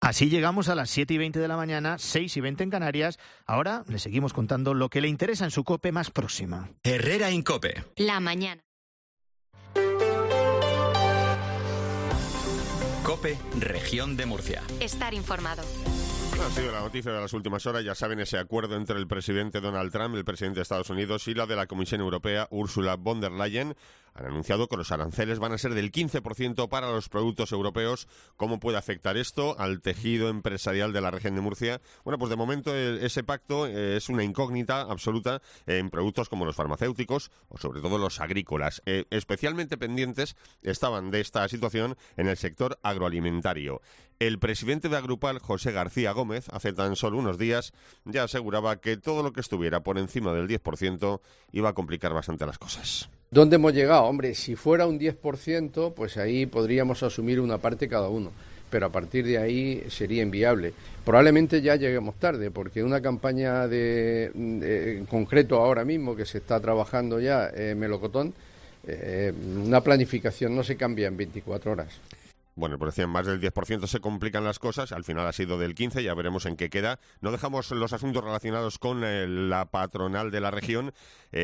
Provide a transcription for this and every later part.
Así llegamos a las 7:20 de la mañana, 6:20 en Canarias. Ahora le seguimos contando lo que le interesa en su COPE más próxima. Herrera Incope. La mañana. COPE, Región de Murcia. Estar informado. Ha sido la noticia de las últimas horas. Ya saben, ese acuerdo entre el presidente Donald Trump, el presidente de Estados Unidos, y la de la Comisión Europea, Ursula von der Leyen, han anunciado que los aranceles van a ser del 15% para los productos europeos. ¿Cómo puede afectar esto al tejido empresarial de la región de Murcia? Bueno, pues de momento ese pacto es una incógnita absoluta en productos como los farmacéuticos o sobre todo los agrícolas. Especialmente pendientes estaban de esta situación en el sector agroalimentario. El presidente de Agrupal, José García Gómez, hace tan solo unos días ya aseguraba que todo lo que estuviera por encima del 10% iba a complicar bastante las cosas. ¿Dónde hemos llegado? Hombre, si fuera un 10%, pues ahí podríamos asumir una parte cada uno, pero a partir de ahí sería inviable. Probablemente ya lleguemos tarde, porque una campaña en concreto ahora mismo que se está trabajando ya, melocotón, una planificación no se cambia en 24 horas. Bueno, pues decían más del 10% se complican las cosas, al final ha sido del 15%, ya veremos en qué queda. No dejamos los asuntos relacionados con la patronal de la región,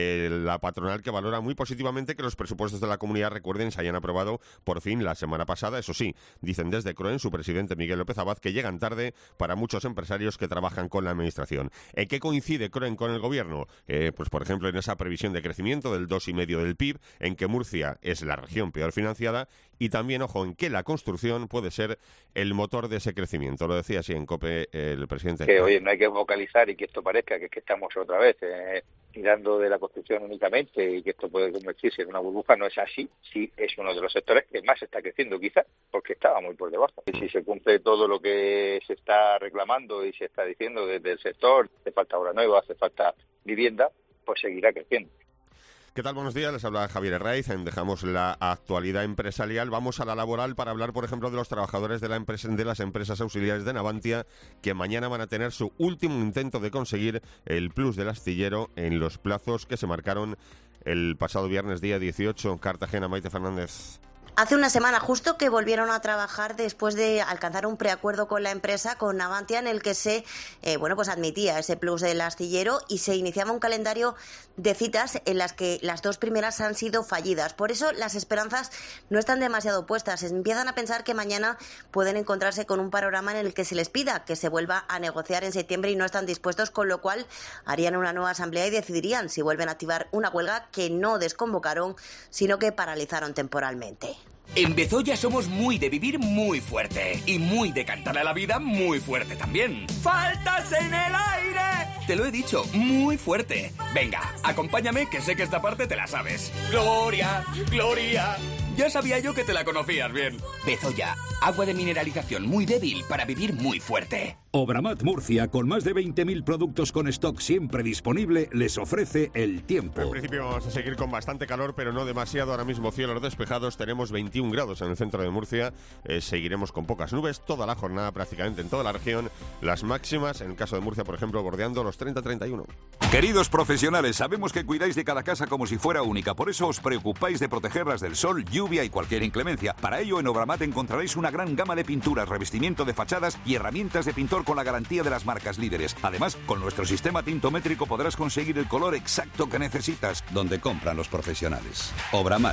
la patronal que valora muy positivamente que los presupuestos de la comunidad, recuerden, se hayan aprobado por fin la semana pasada. Eso sí, dicen desde CROEN, su presidente Miguel López Abad, que llegan tarde para muchos empresarios que trabajan con la administración. ¿En qué coincide CROEN con el gobierno? Pues por ejemplo en esa previsión de crecimiento del 2,5% del PIB, en que Murcia es la región peor financiada, y también, ojo, en que la construcción puede ser el motor de ese crecimiento. Lo decía así en COPE el presidente. Que, oye, no hay que vocalizar y que esto parezca que estamos otra vez tirando de la construcción únicamente y que esto puede convertirse en una burbuja. No es así. Sí, es uno de los sectores que más está creciendo, quizás, porque estaba muy por debajo. Y si se cumple todo lo que se está reclamando y se está diciendo desde el sector, hace falta obra nueva, hace falta vivienda, pues seguirá creciendo. ¿Qué tal? Buenos días, les habla Javier Herraiz. Dejamos la actualidad empresarial, vamos a la laboral para hablar, por ejemplo, de los trabajadores de las empresas auxiliares de Navantia, que mañana van a tener su último intento de conseguir el plus del astillero en los plazos que se marcaron el pasado viernes día 18. Cartagena, Maite Fernández. Hace una semana justo que volvieron a trabajar después de alcanzar un preacuerdo con la empresa, con Navantia, en el que se pues admitía ese plus del astillero y se iniciaba un calendario de citas en las que las dos primeras han sido fallidas. Por eso las esperanzas no están demasiado puestas. Empiezan a pensar que mañana pueden encontrarse con un panorama en el que se les pida que se vuelva a negociar en septiembre y no están dispuestos, con lo cual harían una nueva asamblea y decidirían si vuelven a activar una huelga que no desconvocaron, sino que paralizaron temporalmente. En Bezoya somos muy de vivir muy fuerte y muy de cantarle a la vida muy fuerte también. ¡Faltas en el aire! Te lo he dicho, muy fuerte. Venga, acompáñame, que sé que esta parte te la sabes. ¡Gloria! ¡Gloria! Ya sabía yo que te la conocías bien. Bezoya, agua de mineralización muy débil para vivir muy fuerte. Obramat Murcia, con más de 20.000 productos con stock siempre disponible, les ofrece el tiempo. En principio vamos a seguir con bastante calor, pero no demasiado. Ahora mismo cielos despejados, tenemos 21 grados en el centro de Murcia. Seguiremos con pocas nubes toda la jornada, prácticamente en toda la región. Las máximas, en el caso de Murcia, por ejemplo, bordeando los 30-31. Queridos profesionales, sabemos que cuidáis de cada casa como si fuera única. Por eso os preocupáis de protegerlas del sol, lluvia y cualquier inclemencia. Para ello, en Obramat encontraréis una gran gama de pinturas, revestimiento de fachadas y herramientas de pintor con la garantía de las marcas líderes. Además, con nuestro sistema tintométrico podrás conseguir el color exacto que necesitas, donde compran los profesionales. Obramat.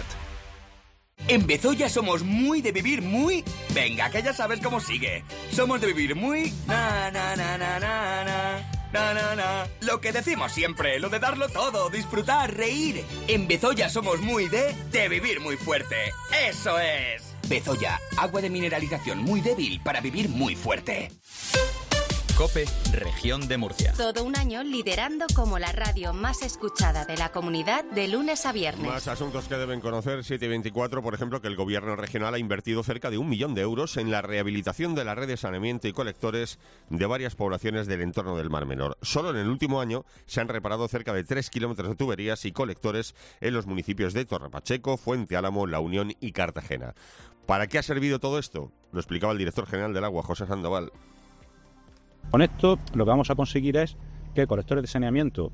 En Bezoya somos muy de vivir muy... Venga, que ya sabes cómo sigue. Somos de vivir muy... Na, na, na, na, na, na. Na, na, na. Lo que decimos siempre, lo de darlo todo, disfrutar, reír. En Bezoya somos muy de vivir muy fuerte. ¡Eso es! Bezoya, agua de mineralización muy débil para vivir muy fuerte. COPE, Región de Murcia. Todo un año liderando como la radio más escuchada de la comunidad de lunes a viernes. Más asuntos que deben conocer. 7:24, por ejemplo, que el gobierno regional ha invertido cerca de 1 millón de euros en la rehabilitación de la red de saneamiento y colectores de varias poblaciones del entorno del Mar Menor. Solo en el último año se han reparado cerca de 3 kilómetros de tuberías y colectores en los municipios de Torrepacheco, Fuente Álamo, La Unión y Cartagena. ¿Para qué ha servido todo esto? Lo explicaba el director general del Agua, José Sandoval. Con esto lo que vamos a conseguir es que colectores de saneamiento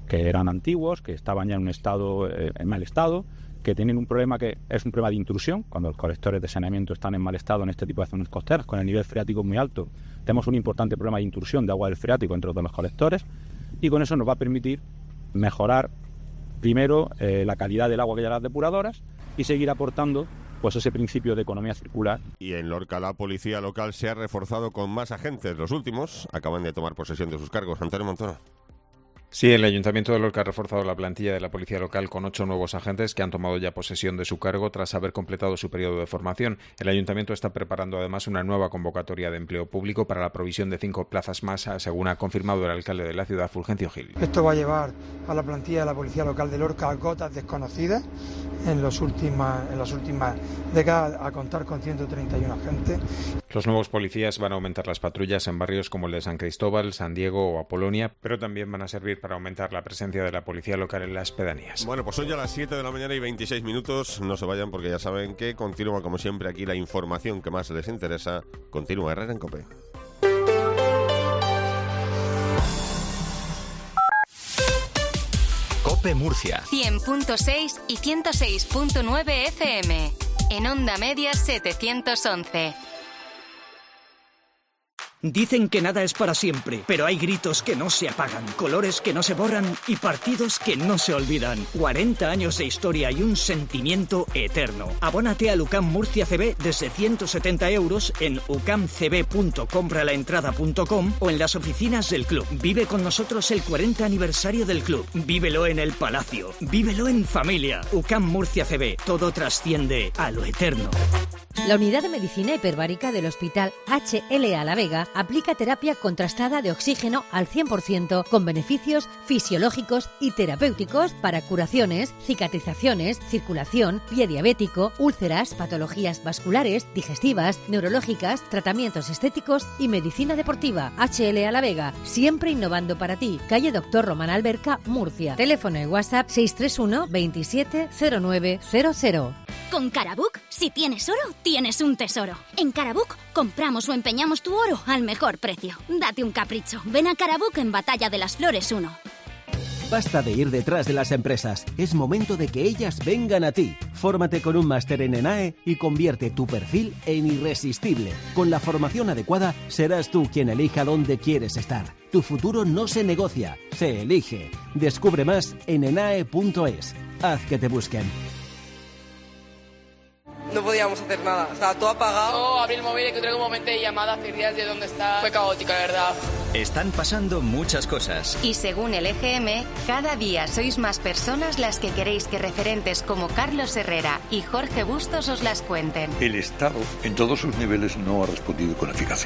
que eran antiguos, que estaban ya en un estado, en mal estado, que tienen un problema que es un problema de intrusión. Cuando los colectores de saneamiento están en mal estado en este tipo de zonas costeras, con el nivel freático muy alto, tenemos un importante problema de intrusión de agua del freático entre los colectores, y con eso nos va a permitir mejorar primero la calidad del agua que llega a las depuradoras y seguir aportando pues ese principio de economía circular. Y en Lorca la policía local se ha reforzado con más agentes. Los últimos acaban de tomar posesión de sus cargos. Antonio Montoro. Sí, el Ayuntamiento de Lorca ha reforzado la plantilla de la policía local con 8 nuevos agentes que han tomado ya posesión de su cargo tras haber completado su periodo de formación. El Ayuntamiento está preparando además una nueva convocatoria de empleo público para la provisión de 5 plazas más, según ha confirmado el alcalde de la ciudad, Fulgencio Gil. Esto va a llevar a la plantilla de la policía local de Lorca a cotas desconocidas en las últimas décadas, a contar con 131 agentes. Los nuevos policías van a aumentar las patrullas en barrios como el de San Cristóbal, San Diego o Apolonia, pero también van a servir para aumentar la presencia de la policía local en las pedanías. Bueno, pues son ya las 7 de la mañana y 26 minutos. No se vayan porque ya saben que continúa como siempre aquí la información que más les interesa. Continúa Herrera en COPE. COPE Murcia 100.6 y 106.9 FM. En Onda Media 711. Dicen que nada es para siempre, pero hay gritos que no se apagan, colores que no se borran y partidos que no se olvidan. 40 años de historia y un sentimiento eterno. Abónate al UCAM Murcia CB desde 170 € en ucamcb.compralaentrada.com o en las oficinas del club. Vive con nosotros el 40 aniversario del club. Vívelo en el Palacio. Vívelo en familia. UCAM Murcia CB. Todo trasciende a lo eterno. La Unidad de Medicina Hiperbárica del Hospital HLA La Vega aplica terapia contrastada de oxígeno al 100% con beneficios fisiológicos y terapéuticos para curaciones, cicatrizaciones, circulación, pie diabético, úlceras, patologías vasculares, digestivas, neurológicas, tratamientos estéticos y medicina deportiva. HLA La Vega, siempre innovando para ti. Calle Doctor Román Alberca, Murcia. Teléfono y WhatsApp 631 27 0900. Con Carabook, si tienes oro, tienes un tesoro. En Carabook, compramos o empeñamos tu oro al mejor precio. Date un capricho. Ven a Carabook en Batalla de las Flores 1. Basta de ir detrás de las empresas. Es momento de que ellas vengan a ti. Fórmate con un máster en ENAE y convierte tu perfil en irresistible. Con la formación adecuada, serás tú quien elija dónde quieres estar. Tu futuro no se negocia, se elige. Descubre más en enae.es. Haz que te busquen. No podíamos hacer nada, estaba todo apagado. No, abrí el móvil y encontré un momento de llamada, días de dónde está. Fue caótico, la verdad. Están pasando muchas cosas. Y según el EGM, cada día sois más personas las que queréis que referentes como Carlos Herrera y Jorge Bustos os las cuenten. El Estado, en todos sus niveles, no ha respondido con eficacia.